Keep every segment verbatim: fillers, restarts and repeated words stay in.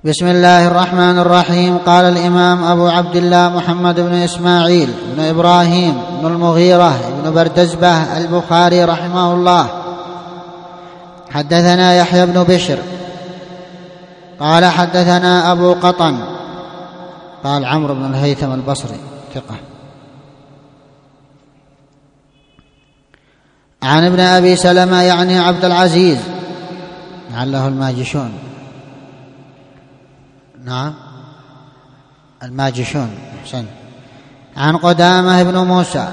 بسم الله الرحمن الرحيم. قال الإمام أبو عبد الله محمد بن إسماعيل بن إبراهيم بن المغيرة بن بردزبة البخاري رحمه الله: حدثنا يحيى بن بشر قال حدثنا أبو قطن قال عمرو بن الهيثم البصري ثقة عن ابن أبي سلمة يعني عبد العزيز لعله الماجشون، نعم الماجشون أحسن، عن قدامة بن موسى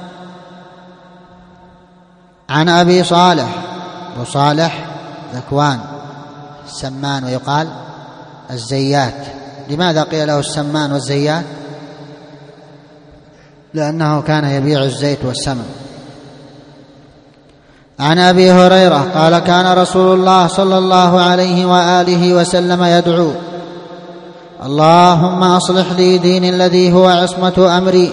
عن أبي صالح وصالح ذكوان السمان ويقال الزيات. لماذا قيل له السمان والزيات؟ لأنه كان يبيع الزيت والسمن. عن أبي هريرة قال: كان رسول الله صلى الله عليه وآله وسلم يدعو: اللهم أصلح لي ديني الذي هو عصمة أمري،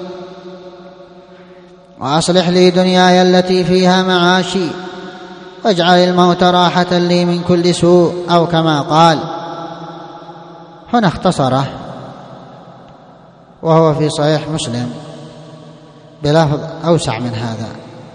وأصلح لي دنياي التي فيها معاشي، واجعل الموت راحة لي من كل سوء، أو كما قال. هنا اختصره وهو في صحيح مسلم بلفظ أوسع من هذا،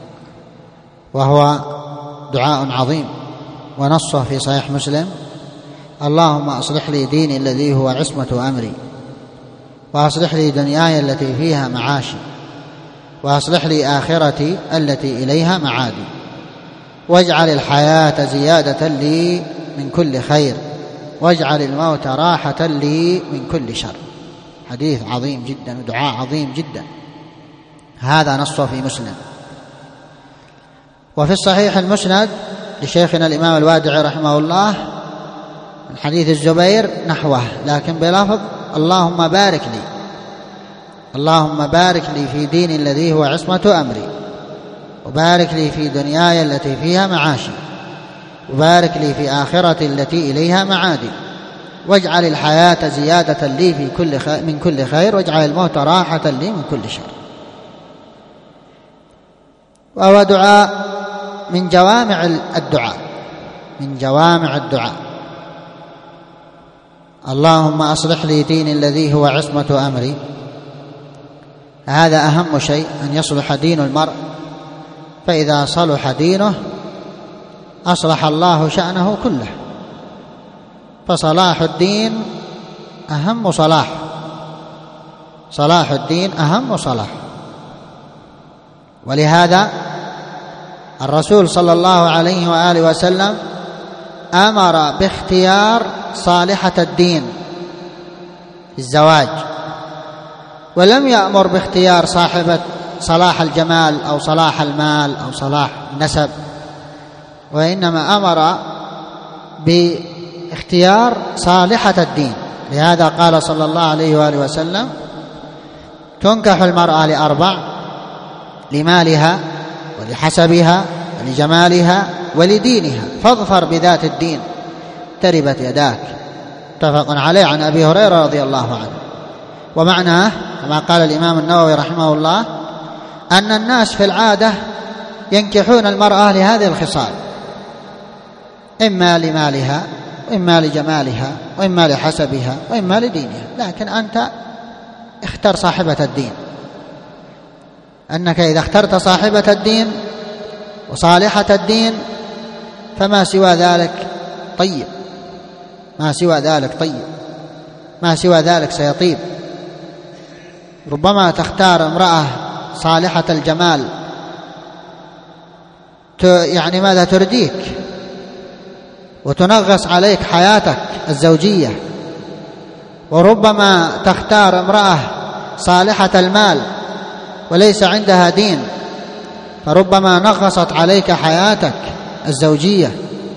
وهو دعاء عظيم، ونصه في صحيح مسلم: اللهم أصلح لي ديني الذي هو عصمة أمري، وأصلح لي دنياي التي فيها معاشي، وأصلح لي آخرتي التي إليها معادي، واجعل الحياة زيادة لي من كل خير، واجعل الموت راحة لي من كل شر. حديث عظيم جدا ودعاء عظيم جدا، هذا نصه في مسلم. وفي الصحيح المسند لشيخنا الإمام الوادعي رحمه الله من حديث الزبير نحوه، لكن بلفظ: اللهم بارك لي، اللهم بارك لي في ديني الذي هو عصمة أمري، وبارك لي في دنياي التي فيها معاشي، وبارك لي في آخرتي التي إليها معادي، واجعل الحياة زيادة لي في كل خير من كل خير، واجعل الموت راحة لي من كل شر. وهو دعاء من جوامع الدعاء من جوامع الدعاء اللهم أصلح لي ديني الذي هو عصمة أمري، هذا أهم شيء، أن يصلح دين المرء، فإذا صلح دينه أصلح الله شأنه كله، فصلاح الدين أهم صلاح، صلاح الدين أهم صلاح. ولهذا الرسول صلى الله عليه وآله وسلم أمر باختيار صالحة الدين في الزواج، ولم يأمر باختيار صاحبة صلاح الجمال أو صلاح المال أو صلاح النسب، وإنما أمر باختيار صالحة الدين. لهذا قال صلى الله عليه وآله وسلم: تنكح المرأة لأربع: لمالها، ولحسبها، ولجمالها، ولدينها، فاظفر بذات الدين تربت يداك. متفق عليه عن أبي هريرة رضي الله عنه. ومعناه كما قال الإمام النووي رحمه الله أن الناس في العادة ينكحون المرأة لهذه الخصال: إما لمالها، وإما لجمالها، وإما لحسبها، وإما لدينها. لكن أنت اختر صاحبة الدين، أنك إذا اخترت صاحبة الدين وصالحة الدين فما سوى ذلك طيب، ما سوى ذلك طيب، ما سوى ذلك سيطيب. ربما تختار امرأة صالحة الجمال يعني ماذا ترديك وتنغص عليك حياتك الزوجية، وربما تختار امرأة صالحة المال وليس عندها دين، فربما نغصت عليك حياتك الزوجية.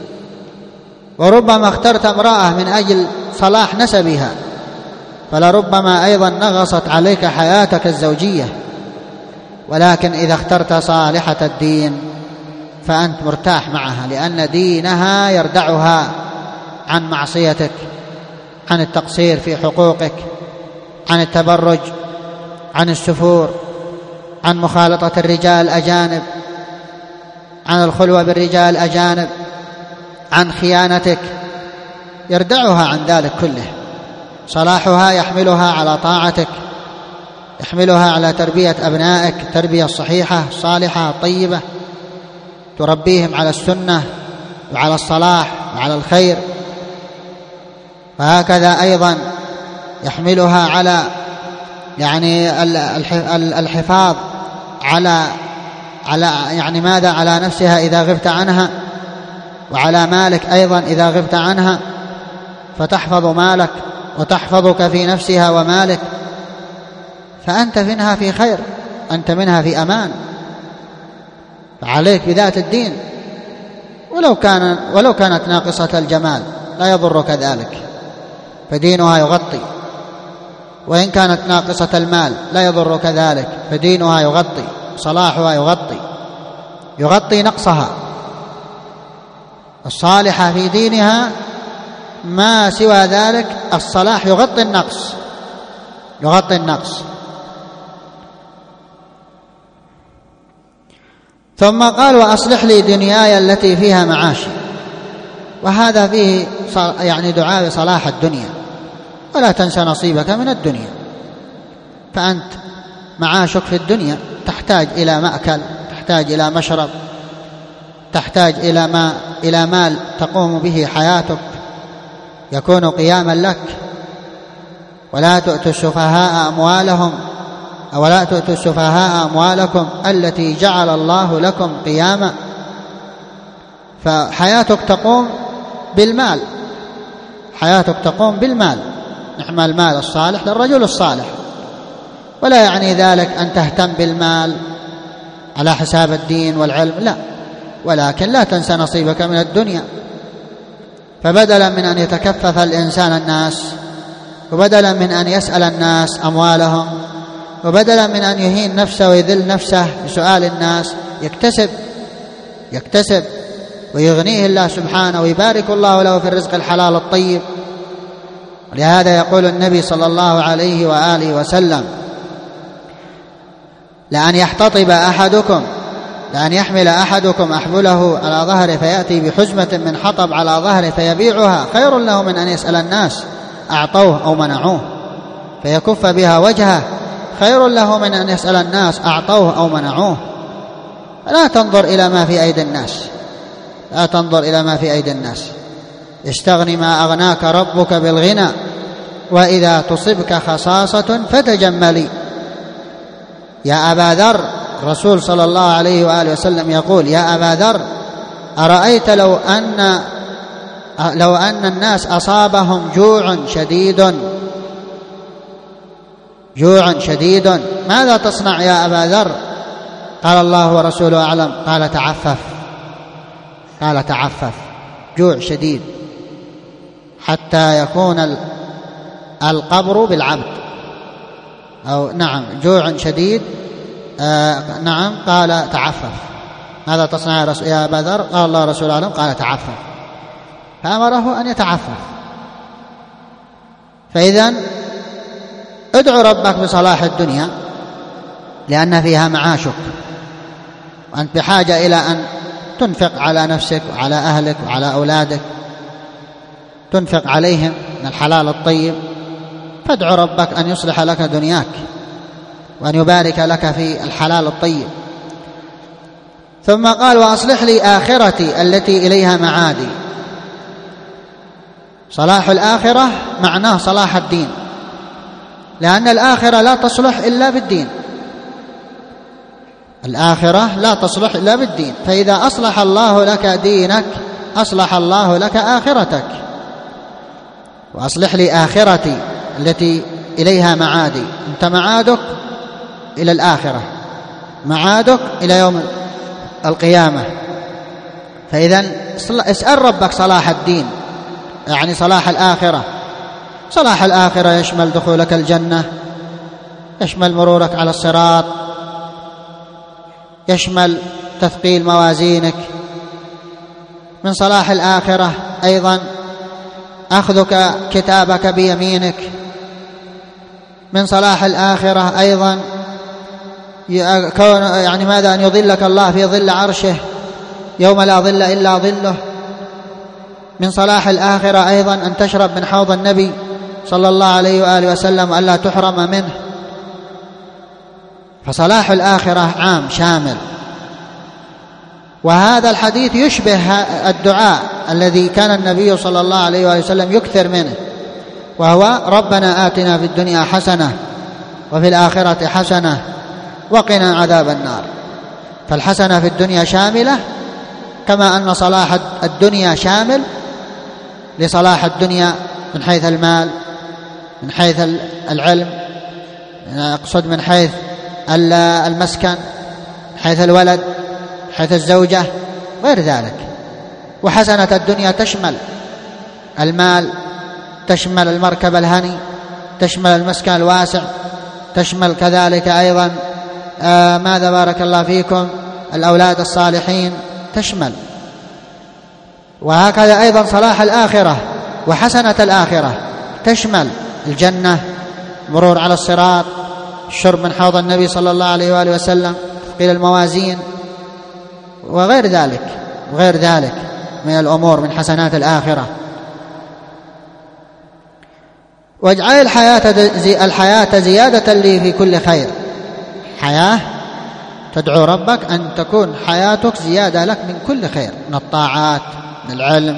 وربما اخترت امرأة من أجل صلاح نسبها، فلربما أيضا نغصت عليك حياتك الزوجية. ولكن إذا اخترت صالحة الدين فأنت مرتاح معها، لأن دينها يردعها عن معصيتك، عن التقصير في حقوقك، عن التبرج، عن السفور، عن مخالطة الرجال الأجانب، عن الخلوة بالرجال الأجانب، عن خيانتك، يردعها عن ذلك كله. صلاحها يحملها على طاعتك، يحملها على تربية أبنائك تربية صحيحة صالحة طيبة، تربيهم على السنة وعلى الصلاح وعلى الخير. وهكذا أيضا يحملها على يعني الحفاظ على على يعني ماذا على نفسها إذا غبت عنها، وعلى مالك أيضا إذا غبت عنها، فتحفظ مالك وتحفظك في نفسها ومالك، فأنت منها في خير، أنت منها في أمان. فعليك بذات الدين، ولو كان ولو كانت ناقصة الجمال لا يضرك ذلك، فدينها يغطي. وإن كانت ناقصة المال لا يضرك ذلك، فدينها يغطي، صلاحها يغطي يغطي نقصها. الصالحة في دينها ما سوى ذلك، الصلاح يغطي النقص يغطي النقص. ثم قال: وأصلح لي دنياي التي فيها معاشي. وهذا فيه يعني دعاء صلاح الدنيا، ولا تنسى نصيبك من الدنيا. فأنت معاشك في الدنيا تحتاج إلى مأكل، تحتاج إلى مشرب، تحتاج إلى ما إلى مال تقوم به حياتك يكون قياما لك. ولا تؤتوا السفهاء أموالهم ولا تؤتوا السفهاء أموالكم التي جعل الله لكم قياما. فحياتك تقوم بالمال، حياتك تقوم بالمال. نعم المال الصالح للرجل الصالح. ولا يعني ذلك أن تهتم بالمال على حساب الدين والعلم، لا، ولكن لا تنسى نصيبك من الدنيا. فبدلا من أن يتكفف الإنسان الناس، وبدلا من أن يسأل الناس أموالهم، وبدلا من أن يهين نفسه ويذل نفسه بسؤال الناس، يكتسب يكتسب ويغنيه الله سبحانه، ويبارك الله له في الرزق الحلال الطيب. ولهذا يقول النبي صلى الله عليه وآله وسلم: لأن يحتطب أحدكم لأن يحمل أحدكم أحبله على ظهره فيأتي بحزمة من حطب على ظهره فيبيعها خير له من أن يسأل الناس أعطوه أو منعوه فيكف بها وجهه، خير له من أن يسأل الناس أعطوه أو منعوه. لا تنظر إلى ما في أيدي الناس لا تنظر إلى ما في أيدي الناس استغني ما أغناك ربك بالغنى، وإذا تصبك خصاصة فتجملي. يا أبا ذر، الرسول صلى الله عليه وآله وسلم يقول: يا أبا ذر، أرأيت لو أن لو أن الناس أصابهم جوع شديد جوع شديد ماذا تصنع يا أبا ذر؟ قال: الله ورسوله أعلم. قال: تعفف قال تعفف جوع شديد حتى يكون القبر بالعبد، أو نعم جوع شديد. آه نعم قال: تعفف. ماذا تصنع يا أبا ذر؟ قال: الله ورسوله أعلم. قال: تعفف. فأمره أن يتعفف. فإذن ادعو ربك بصلاح الدنيا لأن فيها معاشك، وأنت بحاجة إلى أن تنفق على نفسك وعلى أهلك وعلى أولادك، تنفق عليهم من الحلال الطيب. فادعو ربك أن يصلح لك دنياك وأن يبارك لك في الحلال الطيب. ثم قال: وأصلح لي آخرتي التي إليها معادي. صلاح الآخرة معناه صلاح الدين، لأن الآخرة لا تصلح إلا بالدين الآخرة لا تصلح إلا بالدين. فإذا أصلح الله لك دينك أصلح الله لك آخرتك. وأصلح لي آخرتي التي إليها معادي. أنت معادك إلى الآخرة، معادك إلى يوم القيامة. فإذا اسأل ربك صلاح الدين، يعني صلاح الآخرة. صلاح الآخرة يشمل دخولك الجنة، يشمل مرورك على الصراط، يشمل تثقيل موازينك. من صلاح الآخرة أيضا أخذك كتابك بيمينك. من صلاح الآخرة أيضا كون يعني ماذا أن يظلك الله في ظل عرشه يوم لا ظل إلا ظله. من صلاح الآخرة أيضا أن تشرب من حوض النبي صلى الله عليه وآله وسلم وألا تحرم منه. فصلاح الآخرة عام شامل. وهذا الحديث يشبه الدعاء الذي كان النبي صلى الله عليه وآله وسلم يكثر منه، وهو ربنا آتنا في الدنيا حسنة وفي الآخرة حسنة وقنا عذاب النار. فالحسنة في الدنيا شاملة، كما أن صلاح الدنيا شامل لصلاح الدنيا من حيث المال، من حيث العلم، أقصد من حيث المسكن، من حيث الولد، من حيث الزوجة، غير ذلك. وحسنة الدنيا تشمل المال، تشمل المركب الهني، تشمل المسكن الواسع، تشمل كذلك أيضا آه ماذا بارك الله فيكم الأولاد الصالحين، تشمل. وهكذا أيضا صلاح الآخرة وحسنة الآخرة تشمل الجنة، مرور على الصراط، الشرب من حوض النبي صلى الله عليه وآله وسلم، تثقيل الموازين، وغير ذلك وغير ذلك من الأمور من حسنات الآخرة. واجعل الحياة, الحياة زيادة لي في كل خير. حياة تدعو ربك أن تكون حياتك زيادة لك من كل خير، من الطاعات، من العلم،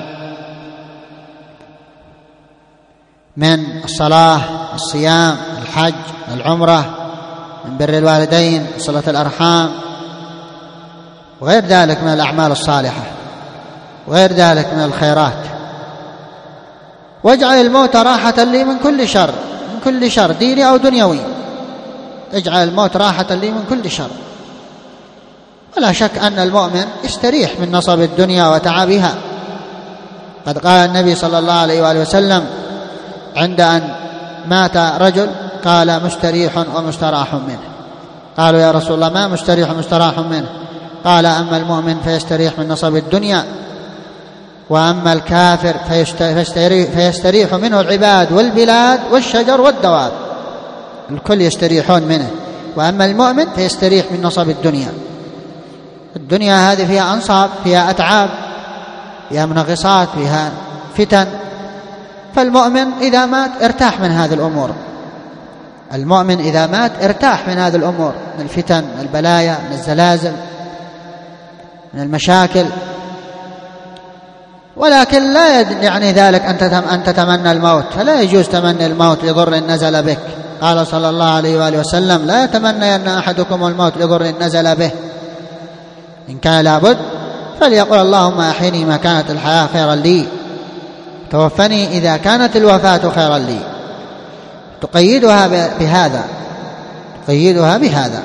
من الصلاة، الصيام، الحج، العمرة، من بر الوالدين، صلة الأرحام، وغير ذلك من الأعمال الصالحة، وغير ذلك من الخيرات. واجعل الموت راحة لي من كل شر، من كل شر ديني أو دنيوي. اجعل الموت راحة لي من كل شر. ولا شك أن المؤمن يستريح من نصب الدنيا وتعبها. قد قال النبي صلى الله عليه وآله وسلم عند أن مات رجل، قال مستريح ومستراح منه. قالوا يا رسول الله ما مستريح ومستراح منه؟ قال أما المؤمن فيستريح من نصب الدنيا، وأما الكافر فيستريح, فيستريح منه العباد والبلاد والشجر والدواب، الكل يستريحون منه. وأما المؤمن فيستريح من نصب الدنيا. الدنيا هذه فيها أنصاب، فيها أتعاب، فيها منغصات، فيها فتن. فالمؤمن إذا مات ارتاح من هذه الأمور. المؤمن إذا مات ارتاح من هذه الأمور، من الفتن، من البلايا، من الزلازل، من المشاكل. ولكن لا يعني ذلك أن تتمنى الموت، فلا يجوز تمني الموت لضر نزل بك. قال صلى الله عليه وآله وسلم لا يتمنى أن أحدكم الموت لضر نزل به. إن كان لابد فليقل اللهم أحيني ما كانت الحياة خيرا لي، توفني إذا كانت الوفاة خيرا لي. تقيدها بهذا، تقيدها بهذا.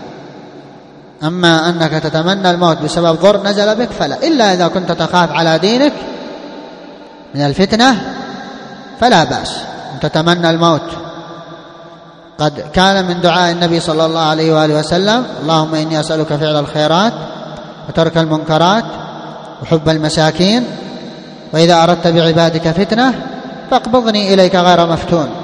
أما أنك تتمنى الموت بسبب ضر نزل بك فلا، إلا إذا كنت تخاف على دينك من الفتنة فلا بأس أن تتمنى الموت. قد كان من دعاء النبي صلى الله عليه وآله وسلم اللهم إني أسألك فعل الخيرات وترك المنكرات وحب المساكين، وإذا أردت بعبادك فتنة فاقبضني إليك غير مفتون.